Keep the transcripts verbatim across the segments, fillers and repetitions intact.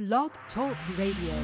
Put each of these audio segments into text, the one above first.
Blog Talk Radio.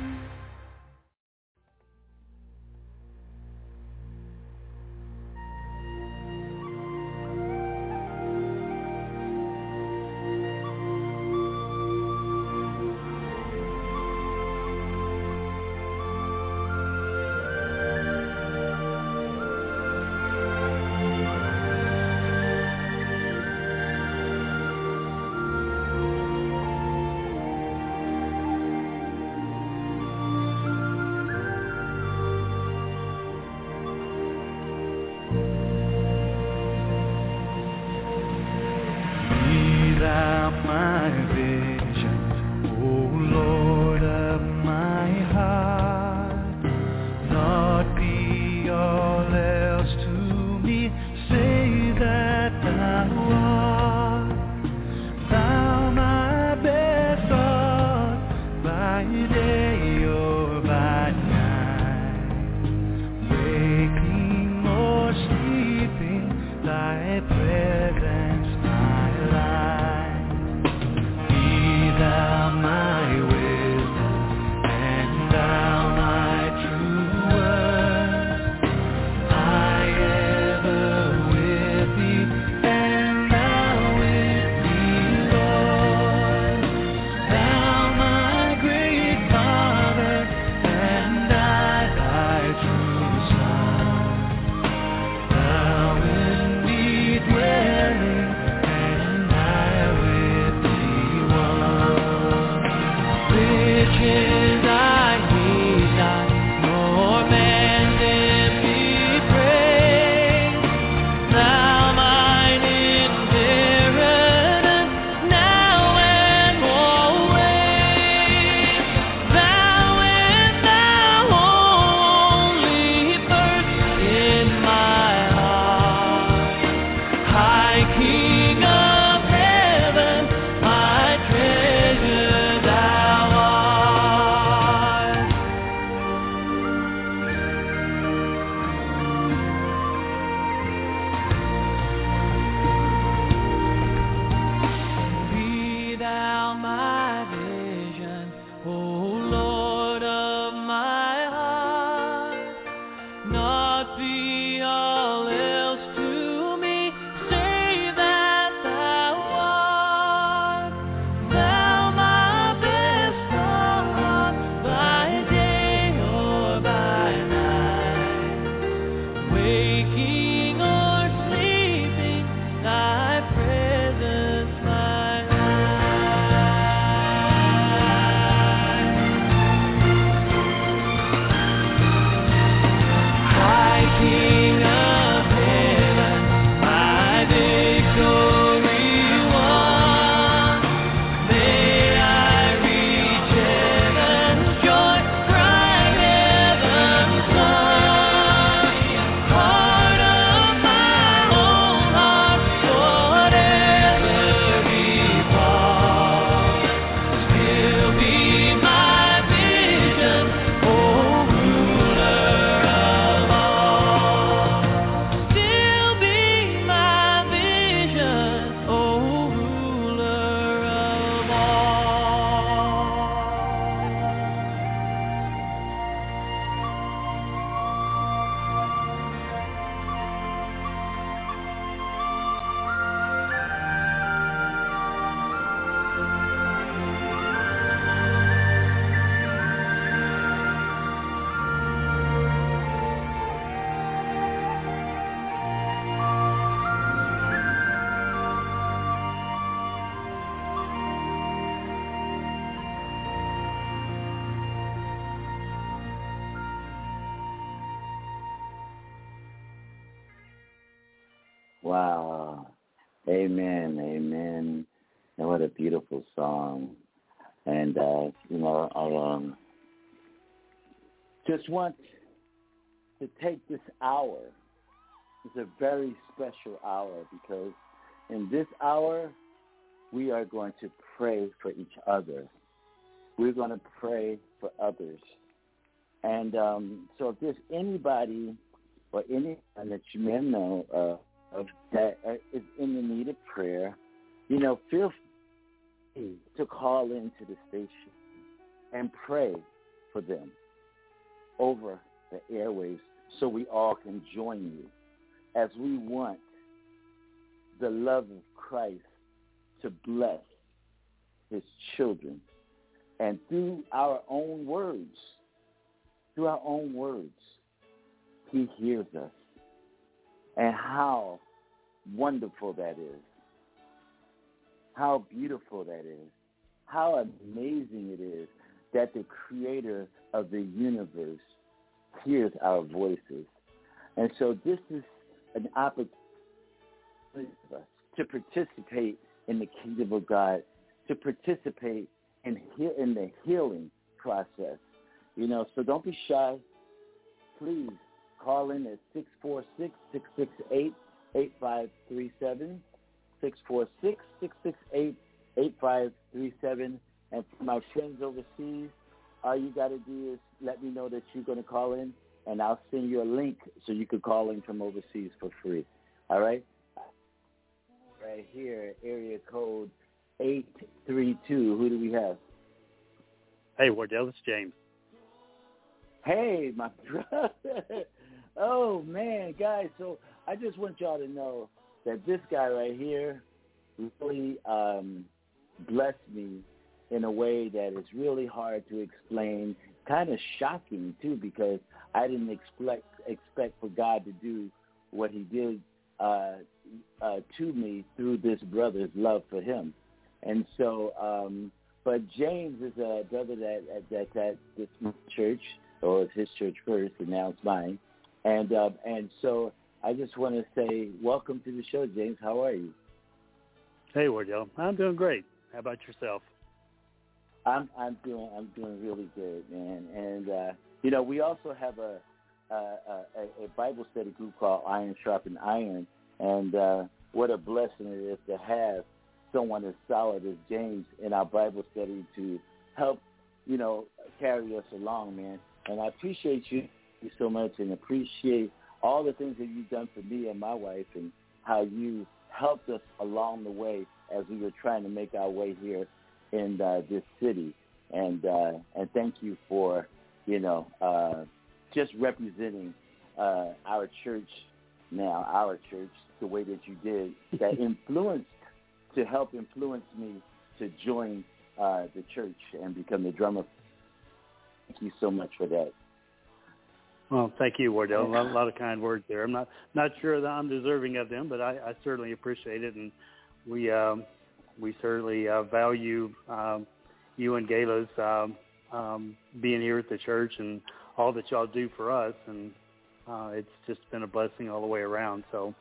Wow. Amen. Amen. And what a beautiful song. And, uh, you know, I um, just want to take this hour. It's a very special hour because in this hour, we are going to pray for each other. We're going to pray for others. And um, so if there's anybody or anyone that you may know uh, of that is in the need of prayer, you know, feel to call into the station and pray for them over the airwaves so we all can join you as we want the love of Christ to bless his children. And through our own words, through our own words, he hears us. And how wonderful that is. How beautiful that is. How amazing it is that the creator of the universe hears our voices. And so this is an opportunity for us to participate in the kingdom of God, to participate in, he- in the healing process. You know, so don't be shy. Please call in at six four six, six six eight, eight five three seven, six four six, six six eight, eight five three seven. And for my friends overseas, all you got to do is let me know that you're going to call in, and I'll send you a link so you can call in from overseas for free. All right? Right here, area code eight three two. Who do we have? Hey, Wardell, it's James. Hey, my brother. Oh, man, guys. So I just want y'all to know that this guy right here really um, blessed me in a way that is really hard to explain, kind of shocking, too, because I didn't expect expect for God to do what he did uh, uh, to me through this brother's love for him. And so, um, but James is a brother that, that's at this church, or it's his church first, and now it's mine. And uh, and so I just want to say welcome to the show, James. How are you? Hey, Wardell. I'm doing great. How about yourself? I'm I'm doing I'm doing really good, man. And uh, you know, we also have a a, a a Bible study group called Iron Sharpen Iron, and uh, what a blessing it is to have someone as solid as James in our Bible study to help, you know, carry us along, man. And I appreciate you so much, and appreciate all the things that you've done for me and my wife, and how you helped us along the way as we were trying to make our way here in uh, this city. And uh, and thank you for, you know, uh, just representing uh, our church now, our church, the way that you did, that influenced, to help influence me to join uh, the church and become the drummer. Thank you so much for that. Well, thank you, Wardell. A lot, a lot of kind words there. I'm not not sure that I'm deserving of them, but I, I certainly appreciate it, and we um, we certainly uh, value um, you and Gala's um, um, being here at the church and all that y'all do for us, and uh, it's just been a blessing all the way around. So,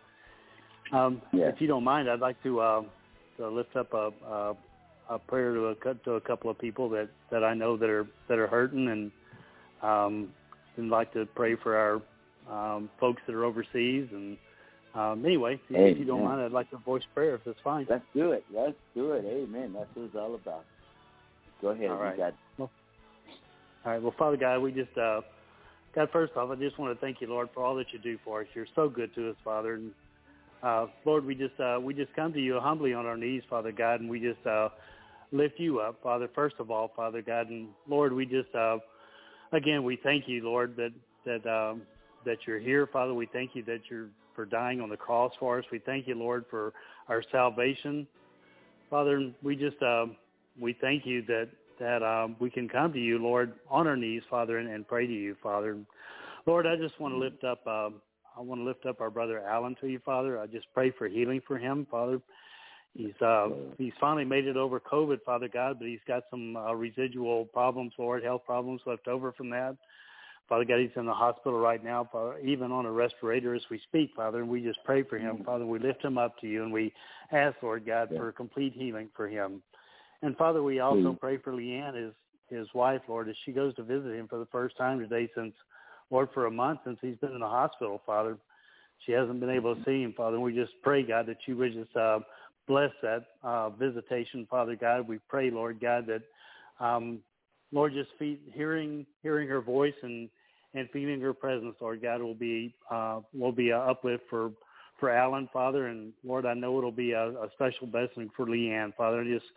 um, yeah. if you don't mind, I'd like to, uh, to lift up a, a, a prayer to a to a couple of people that, that I know that are that are hurting, and um, and like to pray for our um, folks that are overseas. And um, anyway, Amen. If you don't mind, I'd like to voice prayer if that's fine. Let's do it. Let's do it. Amen. That's what it's all about. Go ahead. All right. You got well, all right. Well, Father God, we just, uh, God, first off, I just want to thank you, Lord, for all that you do for us. You're so good to us, Father. And uh, Lord, we just uh, we just come to you humbly on our knees, Father God, and we just uh, lift you up, Father. First of all, Father God, and Lord, we just uh, Again, we thank you, Lord, that that um, that you're here, Father. We thank you that you're for dying on the cross for us. We thank you, Lord, for our salvation, Father. We just uh, we thank you that that um, we can come to you, Lord, on our knees, Father, and, and pray to you, Father. Lord, I just want to lift up uh, I want to lift up our brother Alan to you, Father. I just pray for healing for him, Father. He's uh, he's finally made it over COVID, Father God, but he's got some uh, residual problems, Lord, health problems left over from that. Father God, he's in the hospital right now, Father, even on a respirator as we speak, Father, and we just pray for him, Father. We lift him up to you, and we ask, Lord God, yeah. for complete healing for him. And, Father, we also Please. pray for Leanne, his, his wife, Lord, as she goes to visit him for the first time today since, Lord, for a month since he's been in the hospital, Father. She hasn't been able to see him, Father, and we just pray, God, that you would just uh, bless that uh, visitation, Father God. We pray, Lord God, that, um, Lord, just fe- hearing hearing her voice and, and feeling her presence, Lord God, will be uh, will be an uplift for, for Alan, Father. And, Lord, I know it'll be a, a special blessing for Leanne, Father. I just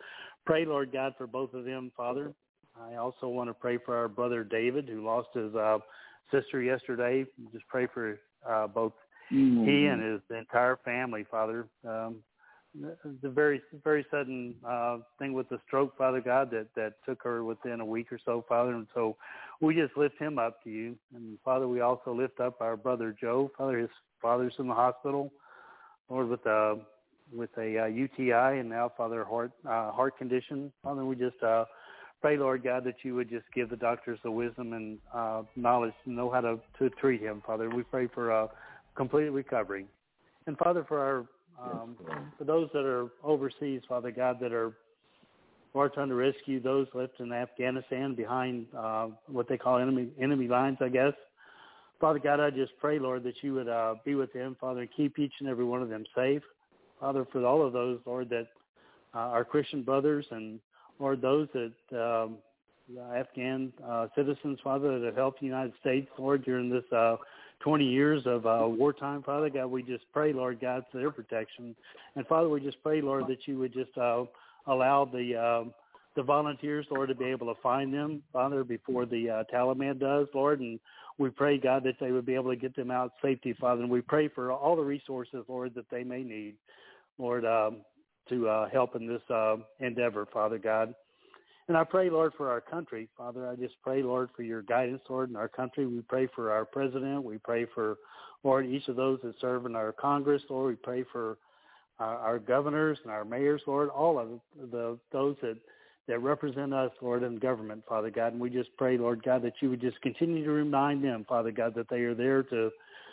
pray, Lord God, for both of them, Father. I also want to pray for our brother David, who lost his uh, sister yesterday. Just pray for uh, both mm-hmm. he and his entire family, Father. Um, the very, very sudden uh, thing with the stroke, Father God, that, that took her within a week or so, Father. And so we just lift him up to you. And, Father, we also lift up our brother Joe. Father, his father's in the hospital, Lord, with a, with a uh, U T I and now, Father, heart, uh, heart condition. Father, we just uh, pray, Lord God, that you would just give the doctors the wisdom and uh, knowledge to know how to, to treat him, Father. We pray for uh, complete recovery. And, Father, for our Um, for those that are overseas, Father God, that are are trying to rescue those left in Afghanistan behind uh, what they call enemy enemy lines, I guess. Father God, I just pray, Lord, that you would uh, be with them, Father, and keep each and every one of them safe. Father, for all of those, Lord, that uh, are Christian brothers and, Lord, those that um, Afghan uh, citizens, Father, that have helped the United States, Lord, during this uh twenty years of uh, wartime, Father God, we just pray, Lord God, for their protection. And, Father, we just pray, Lord, that you would just uh, allow the uh, the volunteers, Lord, to be able to find them, Father, before the uh, Taliban does, Lord. And we pray, God, that they would be able to get them out safety, Father. And we pray for all the resources, Lord, that they may need, Lord, um, to uh, help in this uh, endeavor, Father God. And I pray, Lord, for our country, Father. I just pray, Lord, for your guidance, Lord, in our country. We pray for our president. We pray for, Lord, each of those that serve in our Congress, Lord. We pray for our, our governors and our mayors, Lord, all of the those that, that represent us, Lord, in government, Father God. And we just pray, Lord God, that you would just continue to remind them, Father God, that they are there to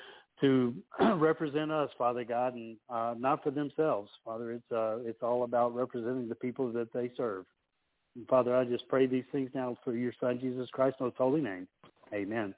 to represent us, Father God, and uh, not for themselves, Father. It's uh, it's all about representing the people that they serve. And Father, I just pray these things now for your Son, Jesus Christ's most holy name. Amen.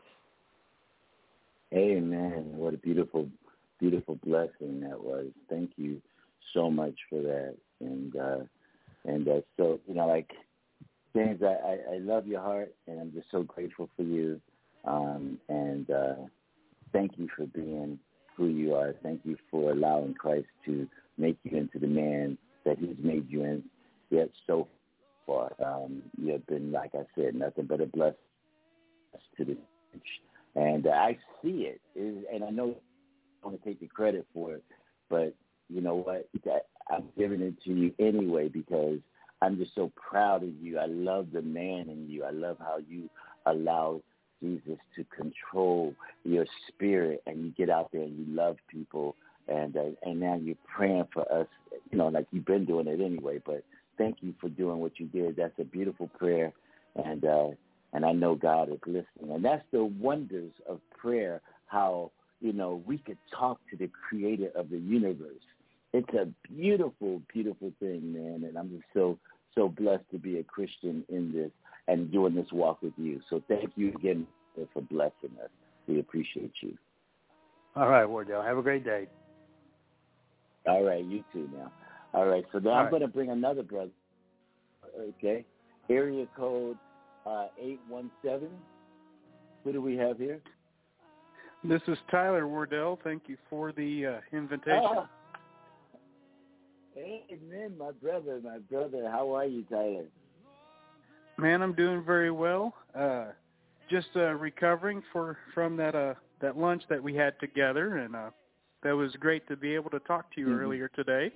Amen. What a beautiful, beautiful blessing that was. Thank you so much for that. And uh, and uh, so, you know, like, James, I, I, I love your heart, and I'm just so grateful for you. Um, and uh, thank you for being who you are. Thank you for allowing Christ to make you into the man that he's made you in. Yet so far, um, you have been, like I said, nothing but a blessing to the church. And uh, I see it, it, and I know I want to take the credit for it, but you know what? That, I'm giving it to you anyway because I'm just so proud of you. I love the man in you. I love how you allow Jesus to control your spirit, and you get out there and you love people, and uh, and now you're praying for us, you know, like you've been doing it anyway, but thank you for doing what you did. That's a beautiful prayer, and uh, and I know God is listening. And that's the wonders of prayer, how, you know, we could talk to the creator of the universe. It's a beautiful, beautiful thing, man, and I'm just so, so blessed to be a Christian in this and doing this walk with you. So thank you again for blessing us. We appreciate you. All right, Wardell. Have a great day. All right, you too now. All right, so now All I'm right. going to bring another brother, okay? Area code uh, eight one seven. Who do we have here? This is Tyler Wardell. Thank you for the uh, invitation. Oh. Amen, my brother, my brother. How are you, Tyler? Man, I'm doing very well. Uh, just uh, recovering for from that uh, that lunch that we had together, and uh, that was great to be able to talk to you mm-hmm. earlier today.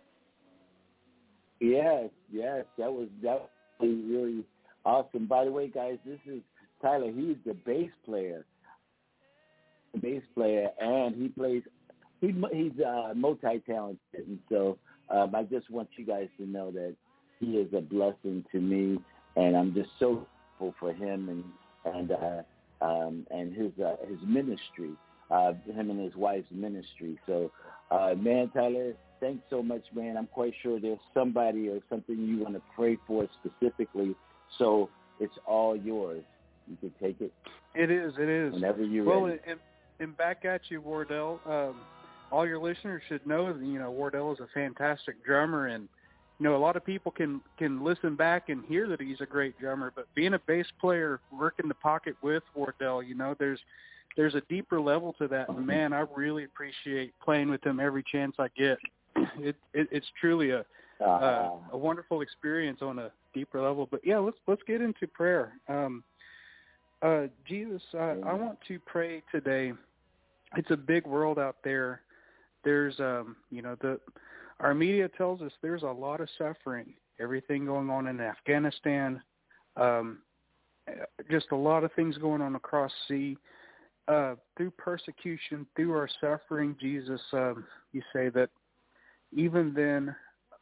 Yes, yes, that was that was really awesome. By the way, guys, this is Tyler. He's the bass player, the bass player, and he plays. He, he's uh, multi-talented, and so um, I just want you guys to know that he is a blessing to me, and I'm just so grateful for him and and uh, um, and his uh, his ministry, uh, him and his wife's ministry. So, uh, man, Tyler, thanks so much, man. I'm quite sure there's somebody or something you want to pray for specifically. So it's all yours. You can take it. It is. It is. Whenever you're well, ready. And, and back at you, Wardell. Um, all your listeners should know that, you know, Wardell is a fantastic drummer, and you know, a lot of people can, can listen back and hear that he's a great drummer, but being a bass player, working the pocket with Wardell, you know, there's there's a deeper level to that. And man, I really appreciate playing with him every chance I get. It, it it's truly a, uh, a wonderful experience on a deeper level. But yeah, let's let's get into prayer. Um, uh, Jesus, uh, I want to pray today. It's a big world out there. There's, um, you know, the our media tells us there's a lot of suffering. Everything going on in Afghanistan, um, just a lot of things going on across sea. Uh, through persecution, through our suffering, Jesus, um, you say that even then,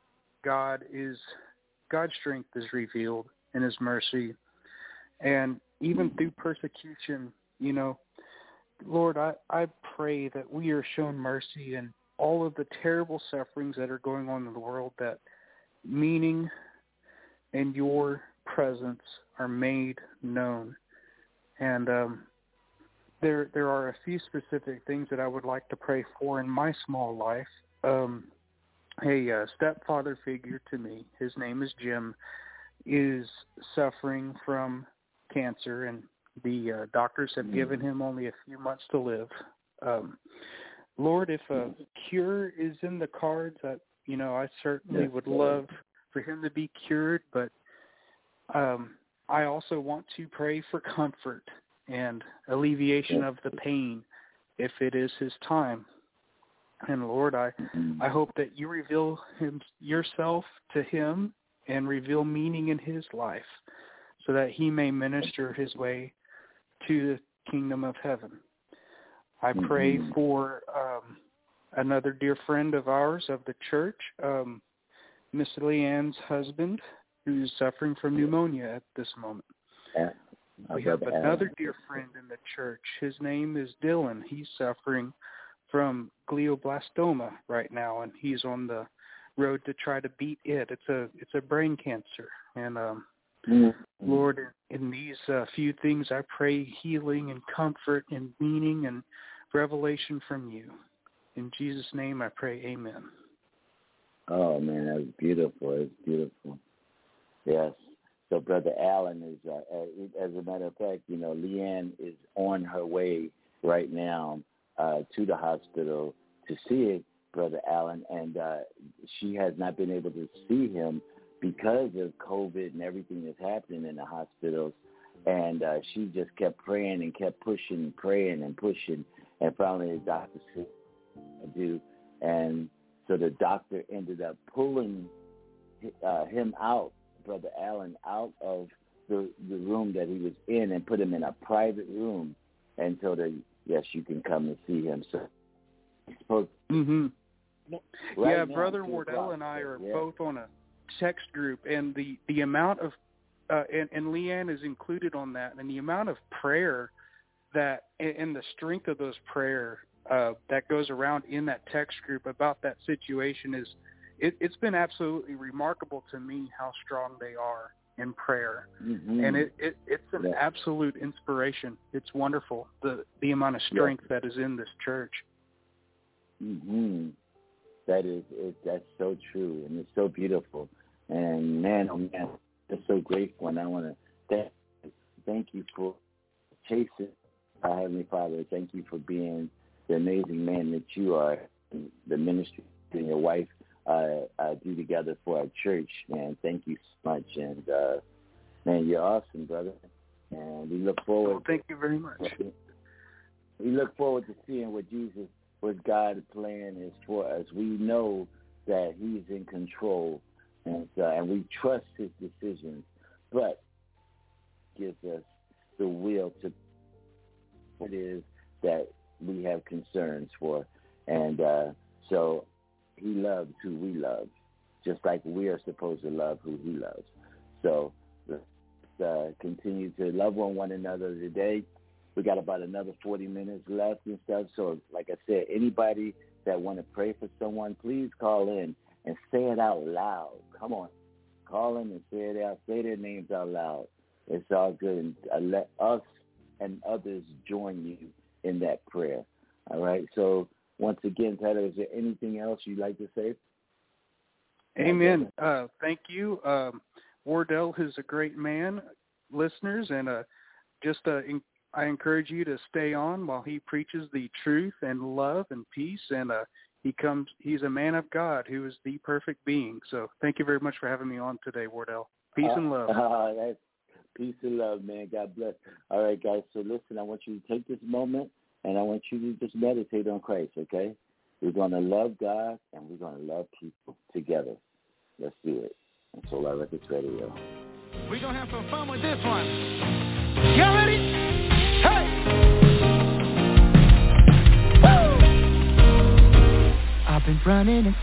God is God's strength is revealed in His mercy, and even through persecution, you know, Lord, I, I pray that we are shown mercy in all of the terrible sufferings that are going on in the world, that meaning and your presence are made known. And um, there there are a few specific things that I would like to pray for in my small life. Um, a uh, stepfather figure to me, his name is Jim, is suffering from cancer, and the uh, doctors have given him only a few months to live. Um, Lord, if a cure is in the cards, I, you know, I certainly yes, would love for him to be cured, but um, I also want to pray for comfort and alleviation of the pain if it is his time. And Lord, I, I hope that you reveal him, yourself to him and reveal meaning in his life so that he may minister his way to the kingdom of heaven. I pray mm-hmm. for um, another dear friend of ours of the church, um, Miss Leanne's husband, who's suffering from pneumonia at this moment. Yeah. We have another dear friend in the church. His name is Dylan. He's suffering from glioblastoma right now, and he's on the road to try to beat it. It's a it's a brain cancer. And um, mm-hmm. Lord, in these uh, few things, I pray healing and comfort and meaning and revelation from you. In Jesus' name, I pray, amen. Oh, man, that's beautiful. It's beautiful. Yes. So Brother Allen is, uh, as a matter of fact, you know, Leanne is on her way right now uh, to the hospital to see Brother Allen, and uh, she has not been able to see him because of COVID and everything that's happening in the hospitals. And uh, she just kept praying and kept pushing, praying and pushing, and finally the doctor said, do. And so the doctor ended up pulling uh, him out, Brother Allen, out of the, the room that he was in and put him in a private room and told her, yes, you can come and see him. So, supposed mm-hmm. right yeah, now, Brother Wardell and I are yeah. both on a text group, and the, the amount of, uh, and, and Leanne is included on that, and the amount of prayer that, and the strength of those prayer uh, that goes around in that text group about that situation is, it, it's been absolutely remarkable to me how strong they are in prayer. Mm-hmm. And it, it, it's an yeah. absolute inspiration. It's wonderful, the, the amount of strength yeah. that is in this church. Mm-hmm. That is, it, that's so true, and it's so beautiful. And man, oh man, I'm so grateful, and I want to thank, thank you for chasing our Heavenly Father. Thank you for being the amazing man that you are, the ministry and your wife uh, uh, do together for our church, man. Thank you so much, and uh, man, you're awesome, brother. And we look forward. Well, thank you very much. We look forward to seeing what Jesus, what God's plan is for us. We know that He's in control, and uh, and we trust His decisions, but gives us the will to what it is that we have concerns for. And uh, so He loves who we love, just like we are supposed to love who He loves. So let's uh, continue to love on one another today. We got about another forty minutes left and stuff. So like I said, anybody that want to pray for someone, please call in and say it out loud. Come on. Call in and say it out. Say their names out loud. It's all good. And uh, let us and others join you in that prayer. All right. So once again, Tyler, is there anything else you'd like to say? Amen. Uh, thank you. Um, Wardell is a great man, listeners, and uh, just uh, in, I encourage you to stay on while he preaches the truth and love and peace. And uh, he comes. He's a man of God who is the perfect being. So thank you very much for having me on today, Wardell. Peace uh, and love. Uh, that's peace and love, man. God bless. All right, guys. So listen, I want you to take this moment, and I want you to just meditate on Christ, okay? We're going to love God, and we're going to love people together. Let's do it. And Solar Records Radio. We're going to have some fun with this one. Y'all ready? Hey! Woo! I've been running in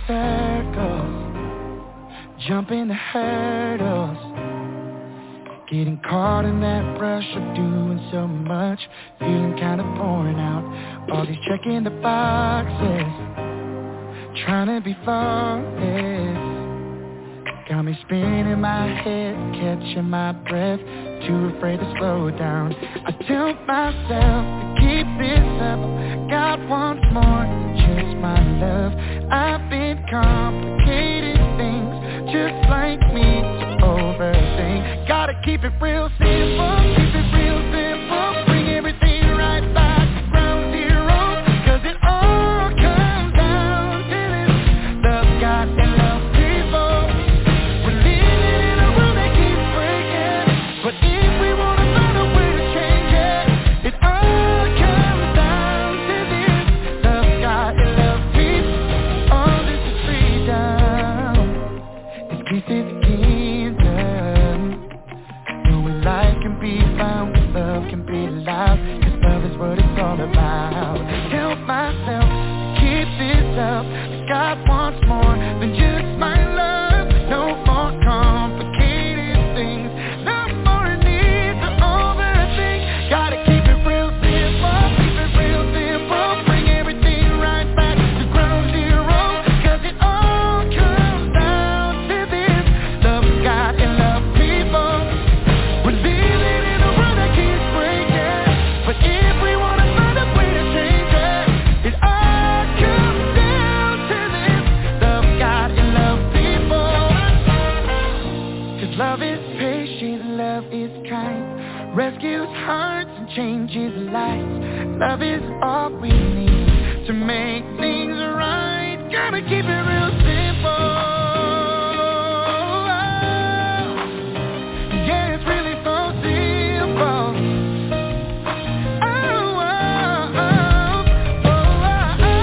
circles, jumping the hurdles, getting caught in that rush of doing so much, feeling kind of worn out. All these checking the boxes, trying to be flawless, got me spinning my head, catching my breath, too afraid to slow down. I tell myself to keep this up, God wants more than just my love. I've been complicated things, just like me, to overthink. Gotta keep it real simple, keep it real simple, bring everything right back to ground zero, cause it all comes down to this, love God and love people. We're living in a world that keeps breaking, but if we wanna find a way to change it, it all comes down to this, love God and love people. All this is freedom, it's peace in the kingdom. Knowing life can be found, love can be loud, cause love is what it's all about. Tell myself to keep this up, that God wants more than just my love. No more complicated things, no more need to overthink. Gotta keep it real simple, keep it real simple, bring everything right back to ground zero, cause it all comes down to this, love God and love people. We're living in a world that keeps breaking, but if we wanna find a way to change it, it all comes down to this, love God and love people. Cause love is patient, love is kind, rescues hearts and changes lives. Love is all we need to make things right. Gotta keep it real simple. Yeah, it's really so simple. Oh, oh, oh, oh, oh, oh.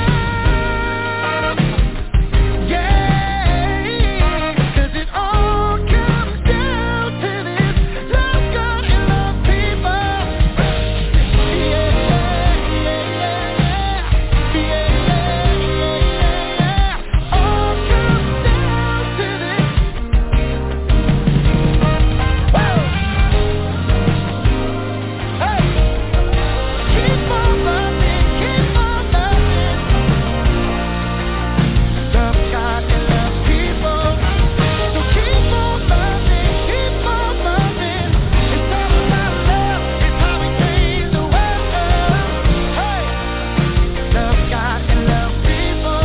Yeah, cause it all comes down to this, love God and love people. Yeah, yeah, yeah, yeah, yeah, yeah. All comes down to this. Woo! Hey! Keep on loving, keep on loving. Love God and love people. So keep on loving, keep on loving. It's all about love, it's how we change the world. Hey! Love God and love people.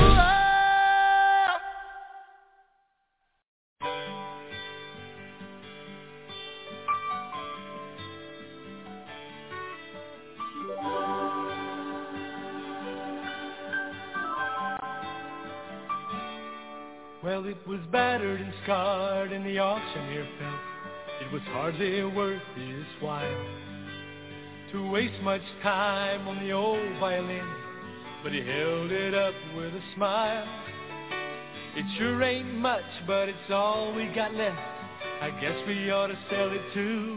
Well, it was battered and scarred, and the auctioneer felt it was hardly worth his while to waste much time on the old violin, but he held it up with a smile. It sure ain't much, but it's all we got left. I guess we ought to sell it too.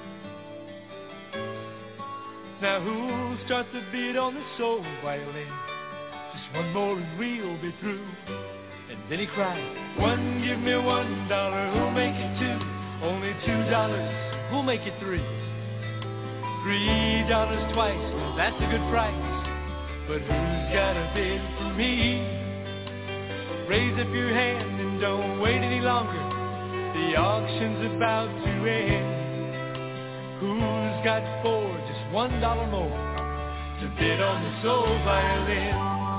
Now who'll start the beat on this old violin? Just one more and we'll be through. And then he cried, one, give me one dollar, who'll make it two? Only two dollars, who'll make it three? Three dollars twice, well, that's a good price. But who's got a bid for me? Raise up your hand and don't wait any longer. The auction's about to end. Who's got four, just one dollar more to bid on this old violin?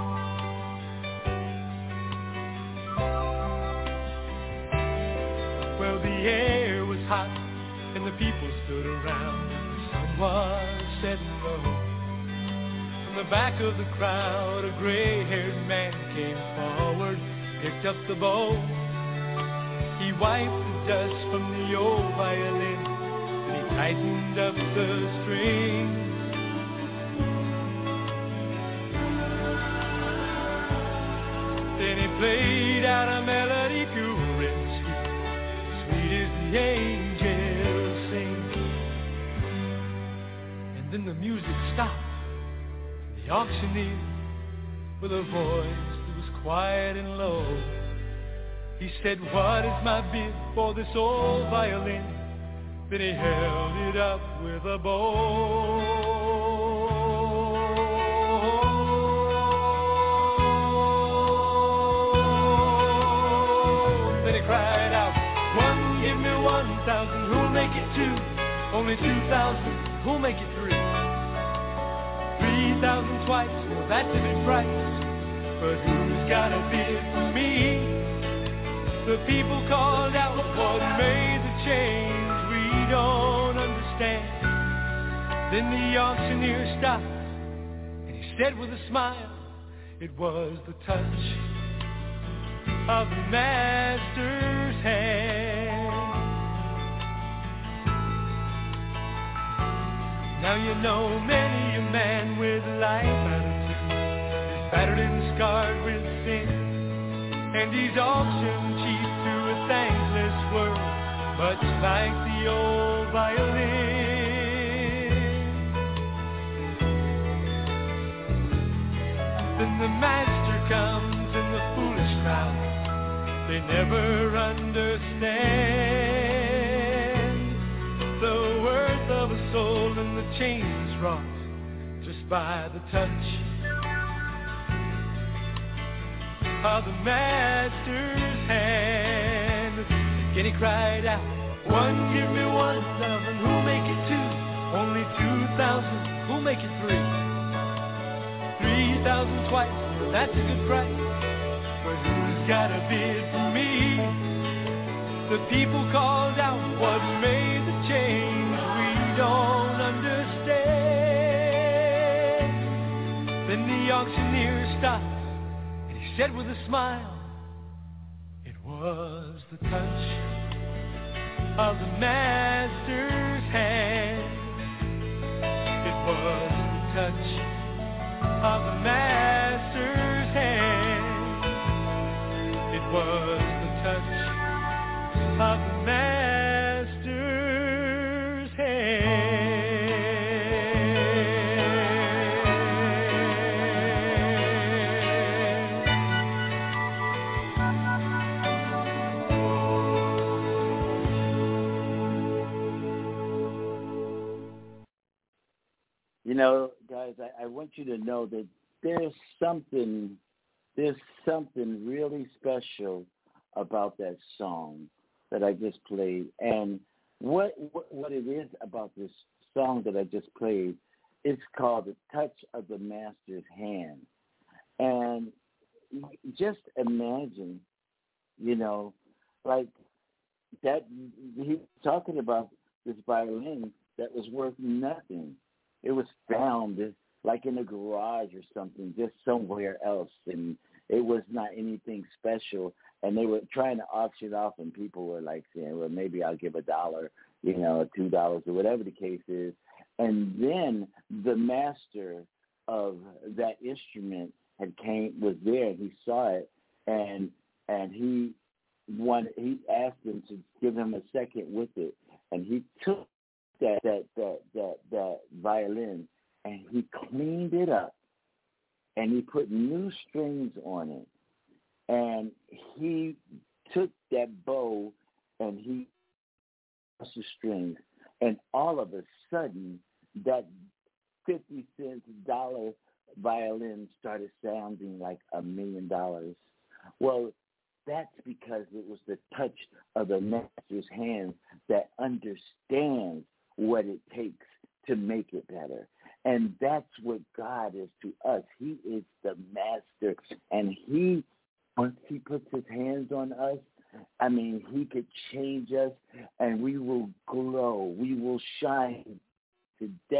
Well, the air was hot and the people stood around. The sun was setting low. from the back of the crowd, a gray-haired man came forward, picked up the bow. He wiped the dust from the old violin, and he tightened up the strings. Then he played out a melody pure and sweet, sweet as the angels sing. And then the music stopped, and the auctioneer, with a voice that was quiet and low, he said, "What is my bid for this old violin?" Then he held it up with a bow. Cried out, "One, give me one thousand, who'll make it two? Only two thousand, who'll make it three? Three thousand twice, well that's a good price, but who's got a bid for me?" The people called out, "What made the change? We don't understand." Then the auctioneer stopped, and he said with a smile, "It was the touch of the master's hand." Now you know many a man with life attitude is battered and scarred with sin, and he's auctioned cheap to a thankless world, much like the old violin. Then the master comes in the foolish crowd. They never understand the worth of a soul and the changes wrought just by the touch of the master's hand. Again he cried out, "One, give me one thousand, who'll make it two? Only two thousand, who'll make it three? Three thousand twice, well, that's a good price, but who's got a bid for me?" The people called out, "What made the change? We don't understand." Then the auctioneer stopped, and he said with a smile, "It was the touch of the master's hand. It was the touch of the master's hand. It was the touch of the master's hand." You know, guys, I, I want you to know that there's something, there's something really special about that song that I just played. And what, what what it is about this song that I just played, it's called The Touch of the Master's Hand. And just imagine, you know, like that, he's talking about this violin that was worth nothing. It was found like in a garage or something, just somewhere else, and it was not anything special. And they were trying to auction it off, and people were like saying, "Well, maybe I'll give a dollar, you know, two dollars, or whatever the case is." And then the master of that instrument had came was there, and he saw it, and and he wanted, he asked him to give him a second with it, and he took that that that that, that violin, and he cleaned it up, and he put new strings on it. And he took that bow and he pressed the strings, and all of a sudden, that fifty cent dollar violin started sounding like a million dollars. Well, that's because it was the touch of the master's hand that understands what it takes to make it better. And that's what God is to us. He is the master, and he, once he puts his hands on us, I mean, he could change us, and we will glow. We will shine today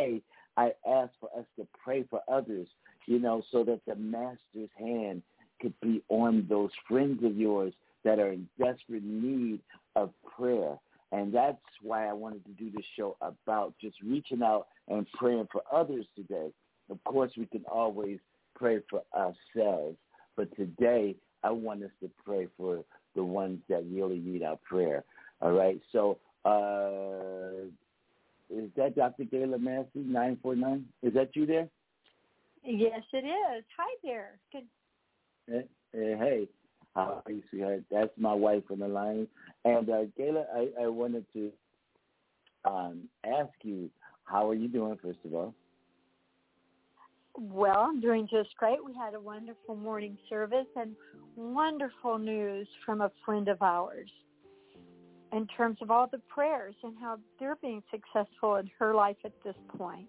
I ask for us to pray for others, you know, so that the Master's hand could be on those friends of yours that are in desperate need of prayer. And that's why I wanted to do this show about just reaching out and praying for others today. Of course, we can always pray for ourselves, but today I want us to pray for the ones that really need our prayer. All right, so uh, is that Doctor Gayla Massey, nine four nine? Is that you there? Yes, it is. Hi there. Good. Hey, hey, hey. How are you, sweetheart? That's my wife on the line. And uh, Gayla, I, I wanted to um, ask you, how are you doing, first of all? Well, I'm doing just great. We had a wonderful morning service and wonderful news from a friend of ours in terms of all the prayers and how they're being successful in her life at this point.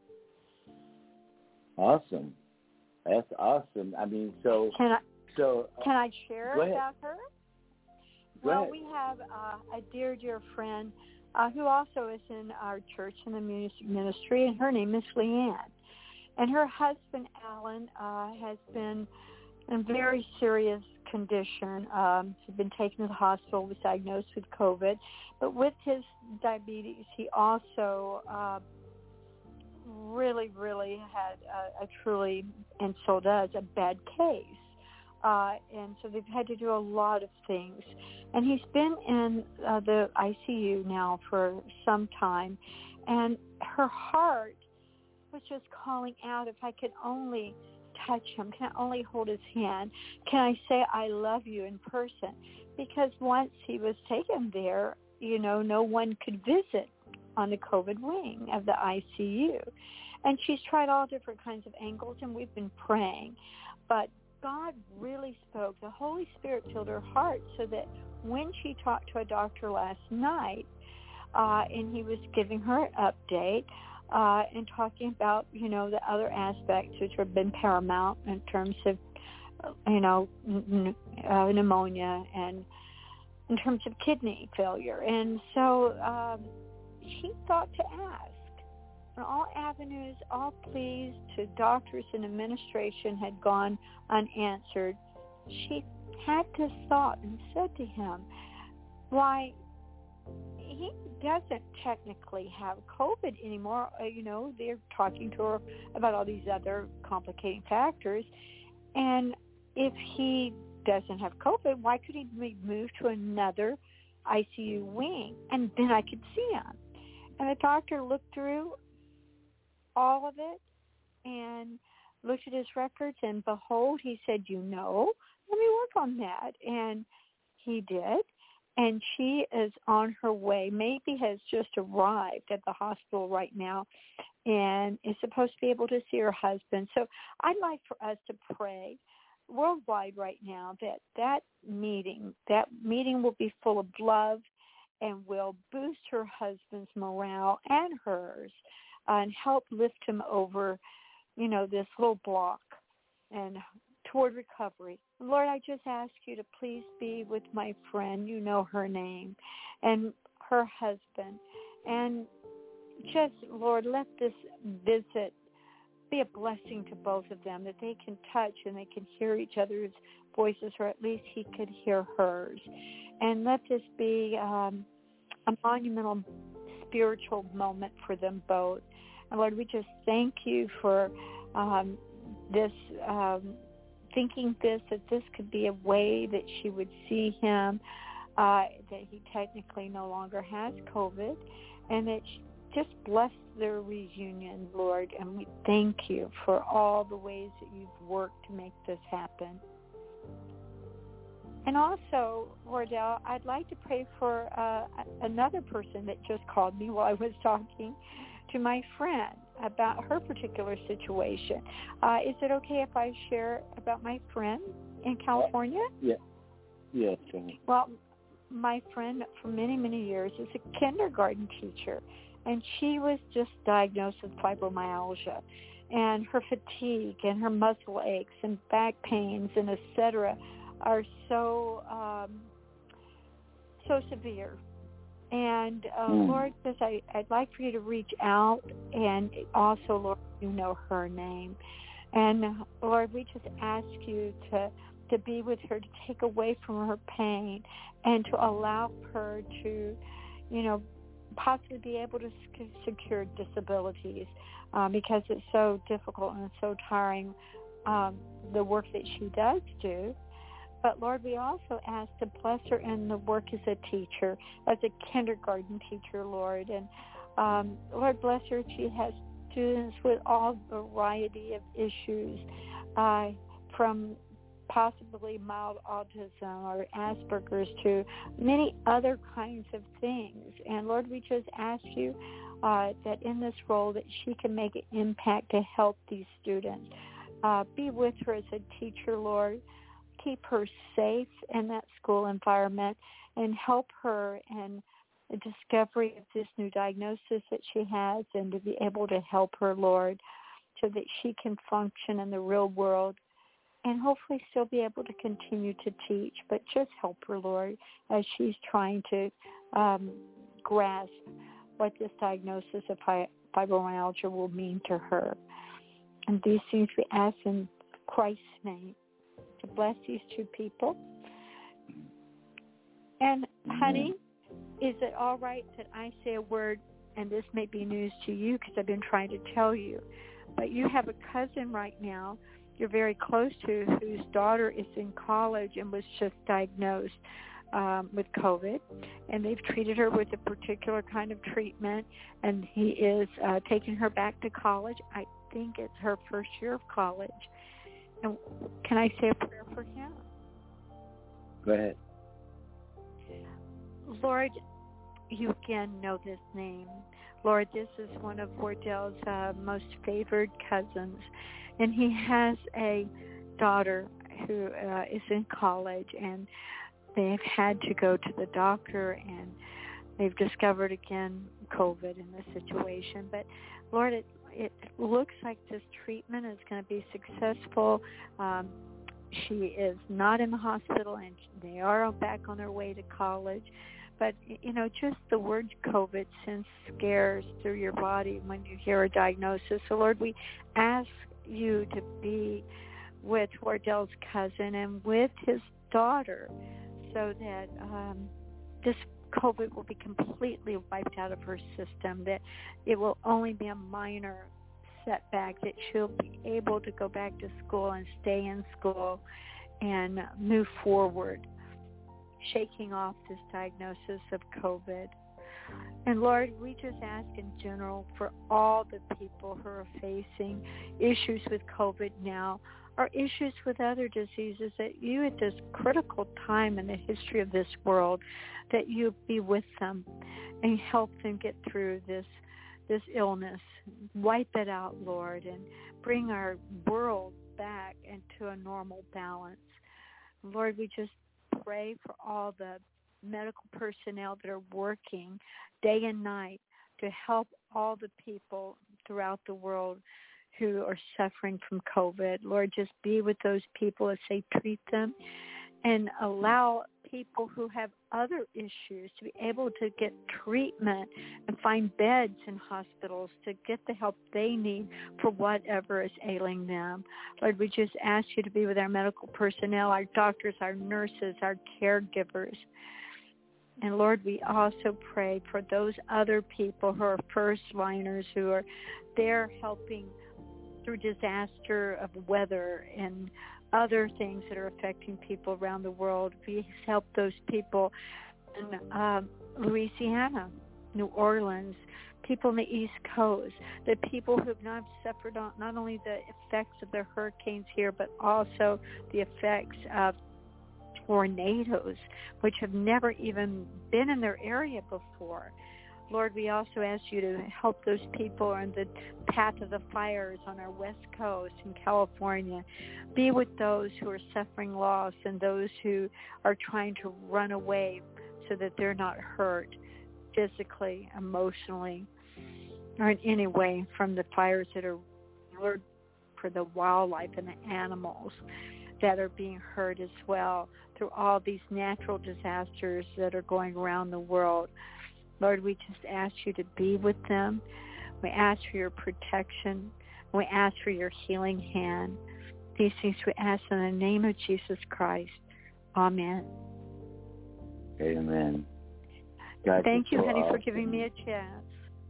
Awesome. That's awesome. I mean, so... Can I, so, uh, can I share go ahead. about her? Go well, ahead. we have uh, a dear, dear friend uh, who also is in our church in the music ministry, and her name is Leanne. And her husband, Alan, uh, has been in a very serious condition. Um, he's been taken to the hospital, was diagnosed with COVID. But with his diabetes, he also uh, really, really had a, a truly, and so does, a bad case. Uh, and so they've had to do a lot of things. And he's been in uh, the I C U now for some time. And her heart was just calling out, if I could only touch him, can I only hold his hand, can I say I love you in person? Because once he was taken there, you know, no one could visit on the COVID wing of the I C U. And she's tried all different kinds of angles, and we've been praying. But God really spoke. The Holy Spirit filled her heart so that when she talked to a doctor last night, uh, and he was giving her an update, Uh, and talking about, you know, the other aspects which have been paramount in terms of, you know, n- uh, pneumonia and in terms of kidney failure. And so um, she thought to ask. On all avenues, all pleas to doctors and administration had gone unanswered. She had this thought and said to him, why, he doesn't technically have COVID anymore. Uh, you know, they're talking to her about all these other complicating factors. And if he doesn't have COVID, why could he be moved to another I C U wing? And then I could see him. And the doctor looked through all of it and looked at his records, and behold, he said, you know, let me work on that. And he did. And she is on her way, maybe has just arrived at the hospital right now and is supposed to be able to see her husband. So I'd like for us to pray worldwide right now that that meeting, that meeting will be full of love and will boost her husband's morale and hers uh, and help lift him over, you know, this little block and toward recovery. Lord, I just ask you to please be with my friend, you know her name, and her husband. And just, Lord, let this visit be a blessing to both of them, that they can touch and they can hear each other's voices, or at least he could hear hers. And let this be um, a monumental spiritual moment for them both. And Lord, we just thank you for um, this um thinking this, that this could be a way that she would see him, uh, that he technically no longer has COVID, and that she just bless their reunion, Lord. And we thank you for all the ways that you've worked to make this happen. And also, Wardell, I'd like to pray for uh, another person that just called me while I was talking to my friend about her particular situation. Uh, is it okay if I share about my friend in California? Yeah. Yes. Yeah, well, my friend for many, many years is a kindergarten teacher, and she was just diagnosed with fibromyalgia, and her fatigue and her muscle aches and back pains and et cetera are so um, so severe. And uh, Mm. Lord, says I, I'd like for you to reach out, and also, Lord, you know her name. And uh, Lord, we just ask you to to be with her, to take away from her pain, and to allow her to, you know, possibly be able to sec- secure disabilities uh, because it's so difficult and so tiring, um, the work that she does do. But, Lord, we also ask to bless her in the work as a teacher, as a kindergarten teacher, Lord. And, um, Lord, bless her. She has students with all variety of issues, uh, from possibly mild autism or Asperger's to many other kinds of things. And, Lord, we just ask you uh, that in this role that she can make an impact to help these students. Uh, be with her as a teacher, Lord. Keep her safe in that school environment and help her in the discovery of this new diagnosis that she has, and to be able to help her, Lord, so that she can function in the real world and hopefully still be able to continue to teach. But just help her, Lord, as she's trying to um, grasp what this diagnosis of fibromyalgia will mean to her. And these things we ask in Christ's name, to bless these two people. And, honey, is it all right that I say a word, and this may be news to you because I've been trying to tell you, but you have a cousin right now you're very close to whose daughter is in college and was just diagnosed um, with COVID, and they've treated her with a particular kind of treatment, and he is uh, taking her back to college. I think it's her first year of college. And can I say a prayer for him? Go ahead. Lord, you again know this name. Lord, this is one of Wardell's uh, most favored cousins, and he has a daughter who uh, is in college, and they've had to go to the doctor, and they've discovered again COVID in this situation. But Lord, it, it looks like this treatment is going to be successful. Um, she is not in the hospital, and they are back on their way to college. But, you know, just the word COVID sends scares through your body when you hear a diagnosis. So, Lord, we ask you to be with Wardell's cousin and with his daughter so that um, this COVID will be completely wiped out of her system, that it will only be a minor setback, that she'll be able to go back to school and stay in school and move forward, shaking off this diagnosis of COVID. And Lord, we just ask in general for all the people who are facing issues with COVID now, or issues with other diseases, that you at this critical time in the history of this world, that you be with them and help them get through this this illness. Wipe it out, Lord, and bring our world back into a normal balance. Lord, we just pray for all the medical personnel that are working day and night to help all the people throughout the world who are suffering from COVID. Lord, just be with those people as they treat them, and allow people who have other issues to be able to get treatment and find beds in hospitals to get the help they need for whatever is ailing them. Lord, we just ask you to be with our medical personnel, our doctors, our nurses, our caregivers. And Lord, we also pray for those other people who are first liners, who are there helping through disaster of weather and other things that are affecting people around the world. We help those people in uh, Louisiana, New Orleans, people on the East Coast, the people who have not suffered on, not only the effects of the hurricanes here, but also the effects of tornadoes, which have never even been in their area before. Lord, we also ask you to help those people on the path of the fires on our West Coast in California. Be with those who are suffering loss and those who are trying to run away so that they're not hurt physically, emotionally, or in any way from the fires that are, Lord, for the wildlife and the animals that are being hurt as well through all these natural disasters that are going around the world. Lord, we just ask you to be with them. We ask for your protection. We ask for your healing hand. These things we ask in the name of Jesus Christ. Amen. Amen. God, thank you, so honey, awesome. for giving me a chance.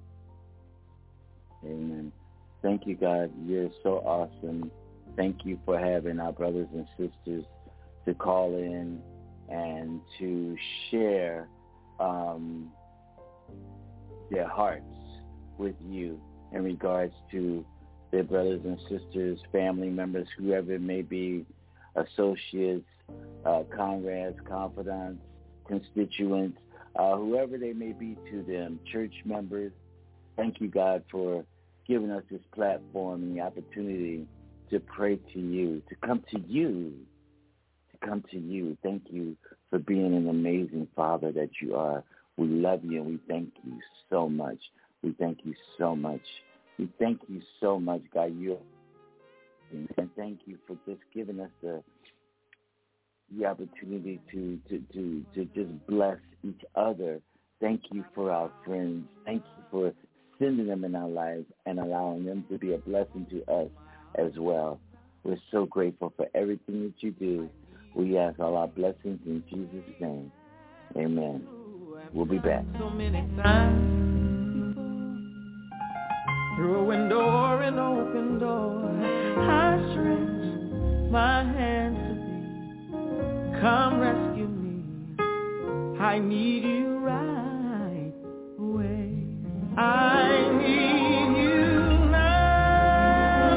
Amen. Thank you, God. You're so awesome. Thank you for having our brothers and sisters to call in and to share um, their hearts with you in regards to their brothers and sisters, family members, whoever it may be, associates, uh, comrades, confidants, constituents, uh, whoever they may be to them, church members. Thank you, God, for giving us this platform and the opportunity to pray to you, to come to you, to come to you. Thank you for being an amazing Father that you are. We love you and we thank you so much. We thank you so much. We thank you so much, God. You and thank you for just giving us the the opportunity to, to, to, to just bless each other. Thank you for our friends. Thank you for sending them in our lives and allowing them to be a blessing to us as well. We're so grateful for everything that you do. We ask all our blessings in Jesus' name. Amen. We'll be back. So many times through a window or an open door, I stretch my hand to thee. Come rescue me. I need you right away. I need you now.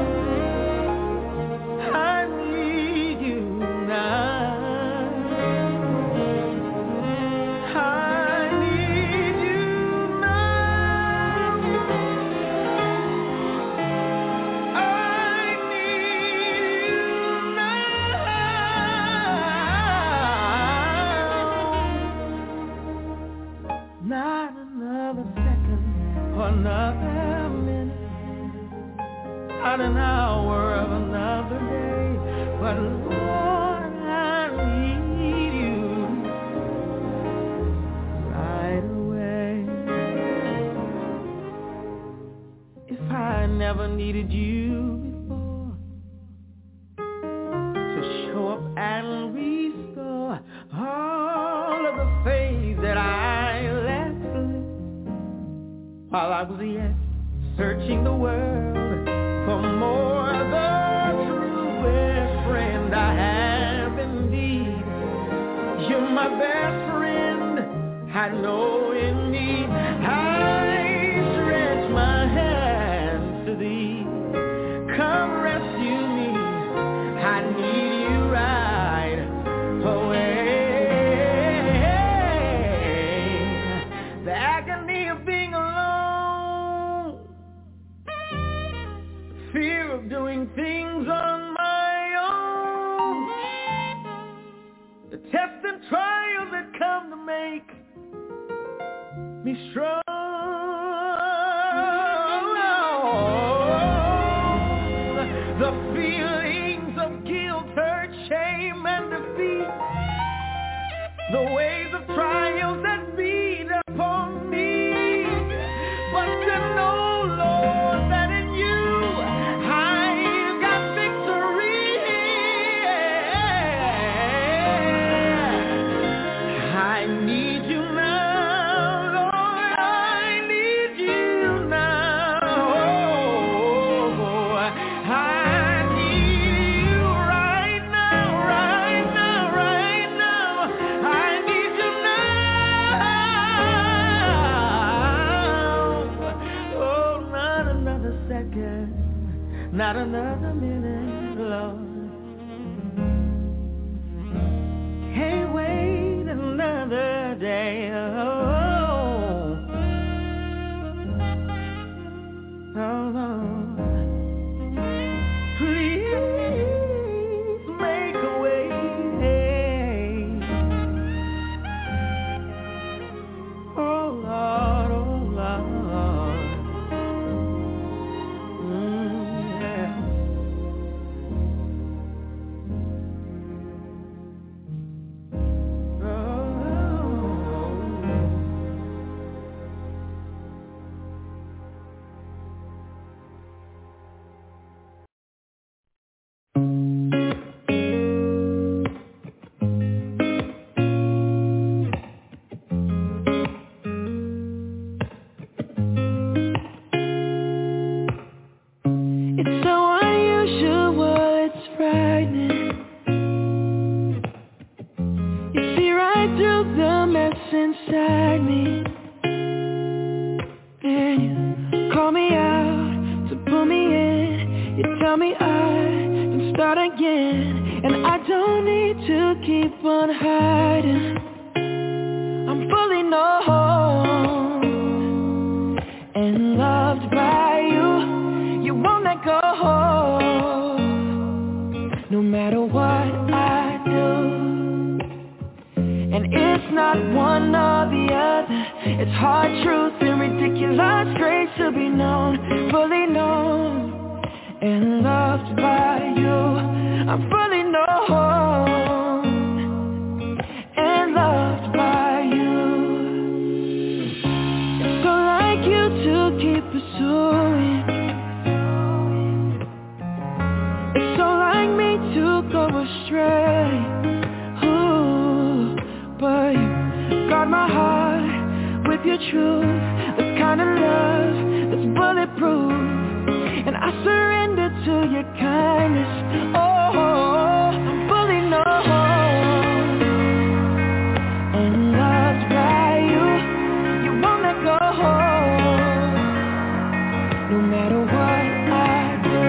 I need you now. I need you now. I need you now. Not another second or another minute, not an hour of another day, but Lord, I need you right away. If I never needed you before to show up and restore all of the faith that I let slip while I was yet searching the world for more, the truest friend I have indeed. You're my best friend, I know in need. I stretch my hands to thee. Come rescue me, I need you right away. The agony of being alone, the fear of doing things on my own, the tests and trials that come to make me strong. The feelings of guilt, hurt, shame, and defeat, the waves of trials that beat upon me, but to know, Lord, that in you I've got victory. I need you now, Lord, I need you now. I need you right now, right now, right now. I need you now. Oh, not another second, not another minute, Lord. Can't wait another day. Oh, oh Lord, please make a way. Oh Lord, oh Lord, mm, yeah. tell me I can start again, and I don't need to keep on hiding. I'm fully known and loved by you. You won't let go, no matter what I do. And it's not one or the other. It's hard truth and ridiculous grace to be known, fully known and loved by you. I'm fully known and loved by you. It's so like you to keep pursuing. It's so like me to go astray. Ooh, but you guard my heart with your truth, the kind of love that's bulletproof. And I surrender to your kindness. Oh, I'm fully known and loved by you. You won't let go, no matter what I do.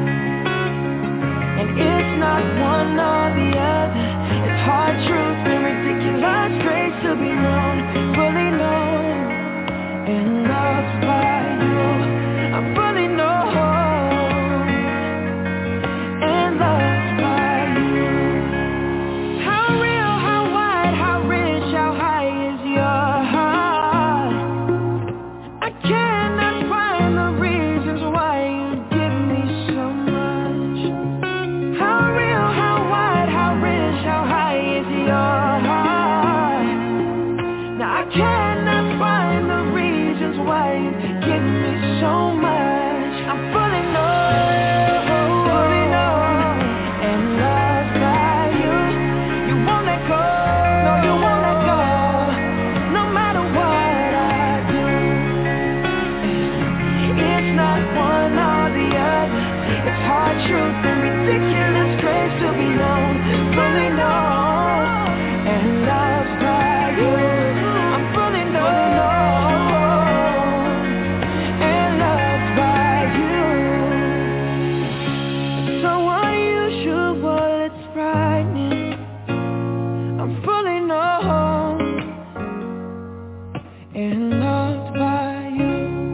And it's not one or the other. It's hard truth and ridiculous grace to be known, fully known and loved by you. I'm fully known and loved by you. How real, how wide, how rich, how high is your heart? I cannot find the reasons why you give me so much. How real, how wide, how rich, how high is your heart? Now I cannot find the reasons why you give me so much. I'm fully known, fully known and loved by you. You won't let go, no you won't let go, no matter what I do. It's not one or the other. It's hard truth and ridiculous grace to be known, fully known and loved by you. I'm fully known and loved by you. It's so unusual, it's frightening. I'm fully known and loved by you.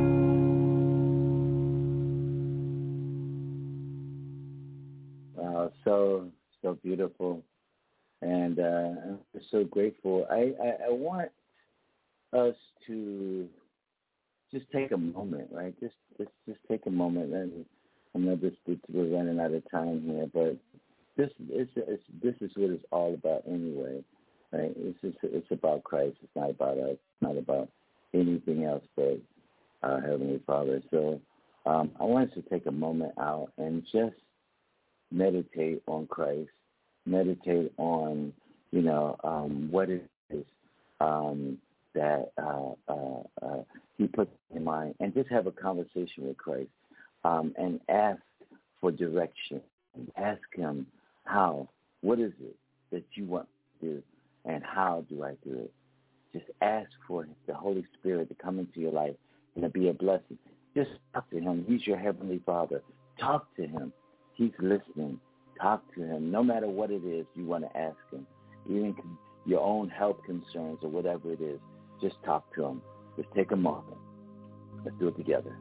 Wow, so so beautiful, and uh, I'm so grateful. I, I, I want us to just take a moment, right? Just just just take a moment, and I know this we're running out of time here, but this is it's, this is what it's all about anyway, right? It's just, it's about Christ. It's not about us. It's not about anything else but our Heavenly Father. So um, I want us to take a moment out and just meditate on Christ, meditate on, you know, um, what it is um, that uh, uh, uh, he put in mind, and just have a conversation with Christ um, and ask for direction. Ask him how, what is it that you want to do, and how do I do it? Just ask for the Holy Spirit to come into your life and to be a blessing. Just talk to him. He's your Heavenly Father. Talk to him. He's listening. Talk to him. No matter what it is you want to ask him, even your own health concerns or whatever it is, just talk to him. Just take a moment. Let's do it together.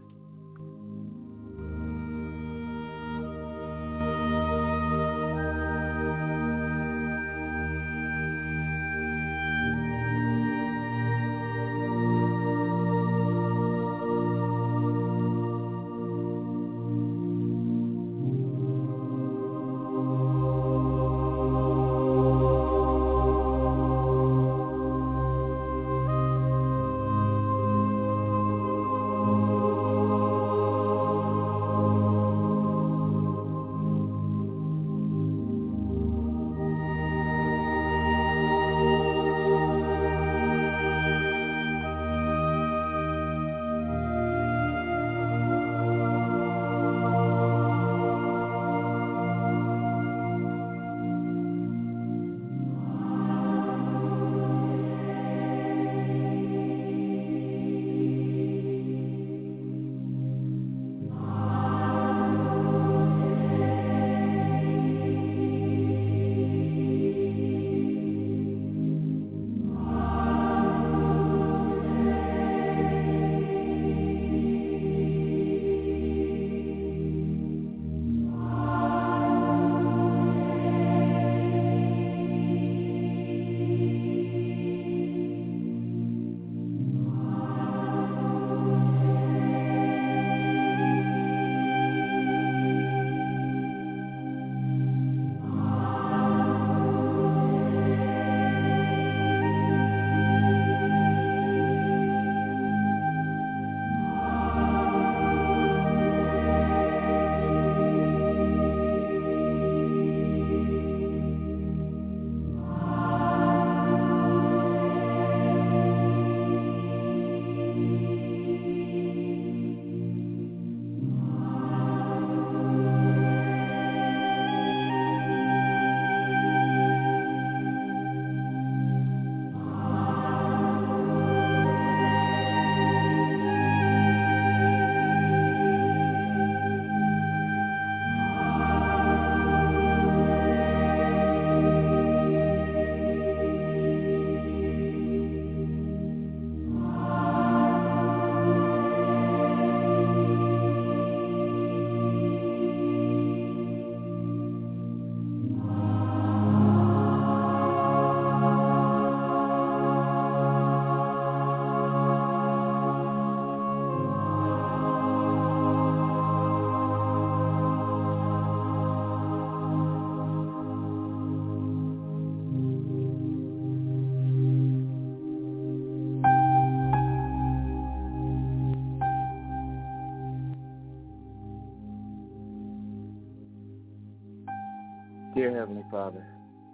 Dear Heavenly Father,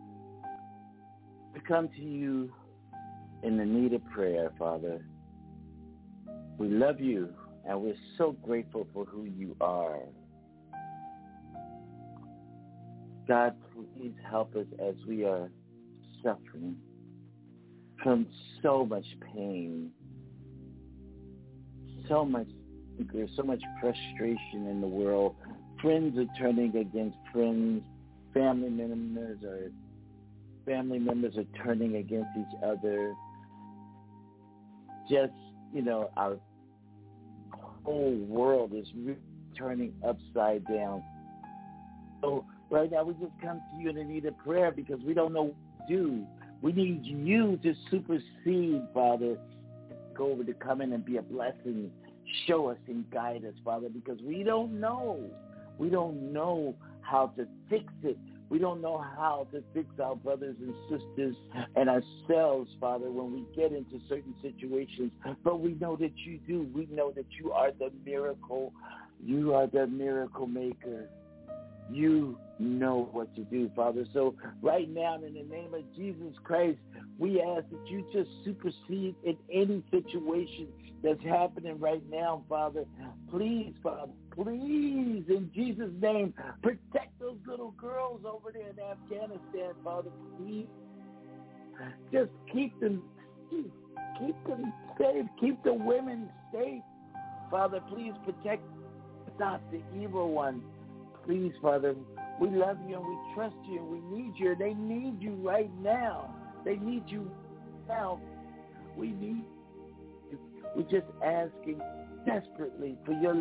we come to you in the need of prayer, Father. We love you, and we're so grateful for who you are. God, please help us as we are suffering from so much pain, so much anger, so much frustration in the world. Friends are turning against friends. Family members are family members are turning against each other. Just, you know, our whole world is really turning upside down. So right now we just come to you in the need of prayer because we don't know what to do. We need you to supersede, Father, go over to come in and be a blessing. Show us and guide us, Father, because we don't know. We don't know how to fix it. We don't know how to fix our brothers and sisters and ourselves, Father, when we get into certain situations. But we know that you do. We know that you are the miracle. You are the miracle maker. You know what to do, Father. So right now, in the name of Jesus Christ, we ask that you just supersede in any situation that's happening right now, Father. Please, Father, please, in Jesus' name, protect those little girls over there in Afghanistan, Father. Please, just keep them, keep them safe. Keep the women safe, Father. Please protect, stop the evil one. Please, Father, we love you and we trust you and we need you. They need you right now. They need you now. We need you. We're just asking desperately for your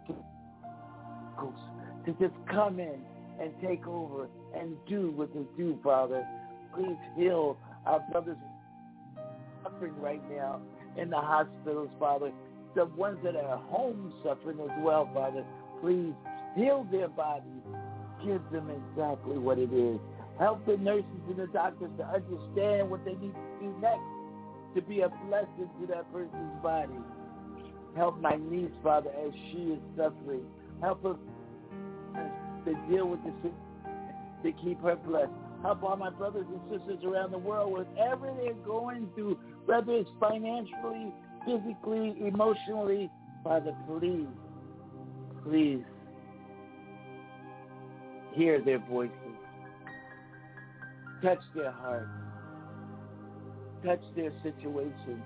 to just come in and take over and do what they do, Father. Please heal our brothers suffering right now in the hospitals, Father. The ones that are home suffering as well, Father. Please heal their bodies. Give them exactly what it is. Help the nurses and the doctors to understand what they need to do next to be a blessing to that person's body. Help my niece, Father, as she is suffering. Help her to deal with the situation, to keep her blessed. Help all my brothers and sisters around the world, whatever they're going through, whether it's financially, physically, emotionally. Father, please, please, hear their voices. Touch their hearts. Touch their situation.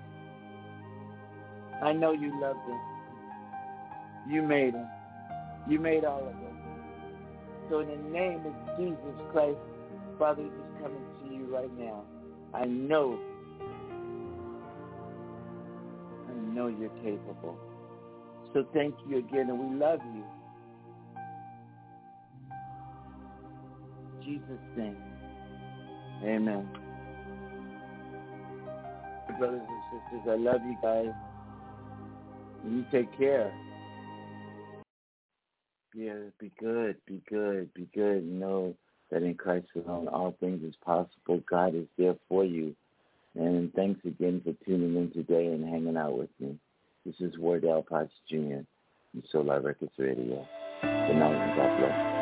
I know you love them. You made them. You made all of them. So in the name of Jesus Christ, Father, just coming to you right now. I know, I know you're capable. So thank you again, and we love you. In Jesus' name, amen. Brothers and sisters, I love you guys. You take care. Yeah, be good, be good, be good. Know that in Christ alone all things is possible. God is there for you. And thanks again for tuning in today and hanging out with me. This is Wardell Potts Junior from Solar Records Radio. Good night and God bless.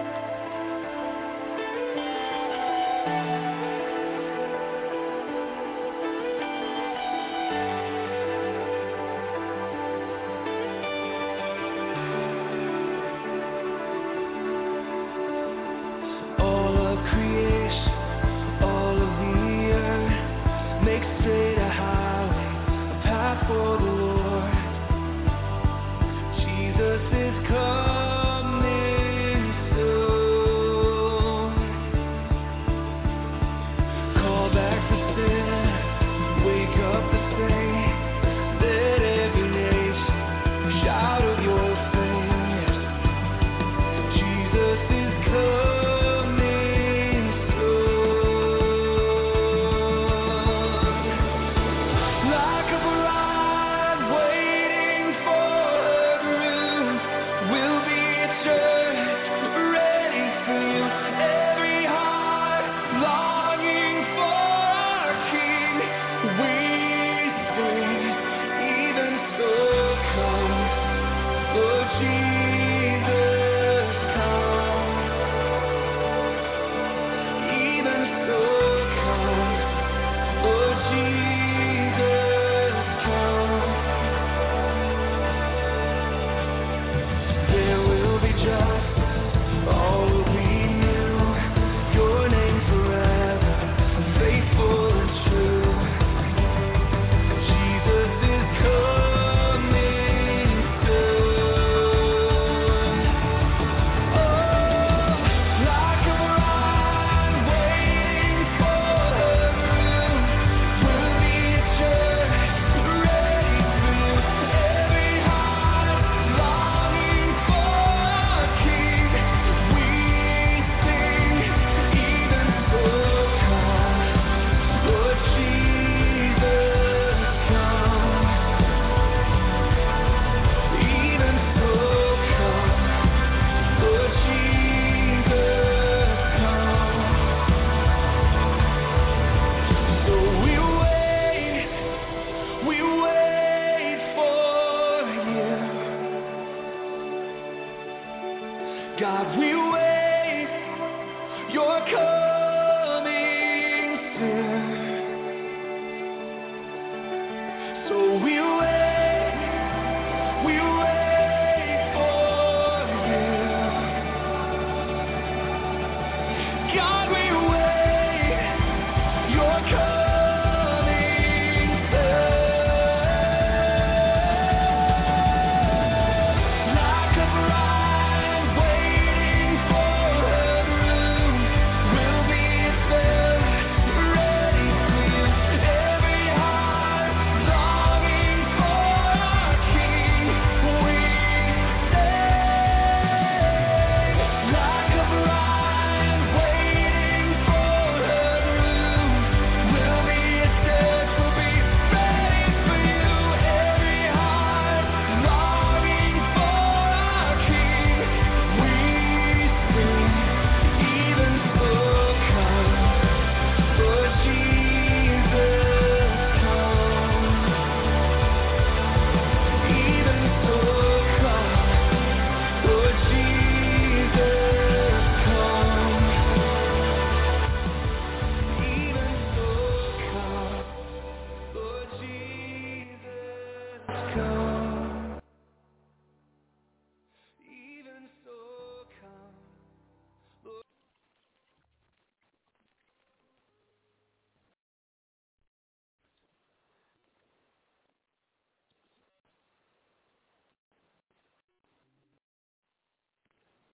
God, we wait.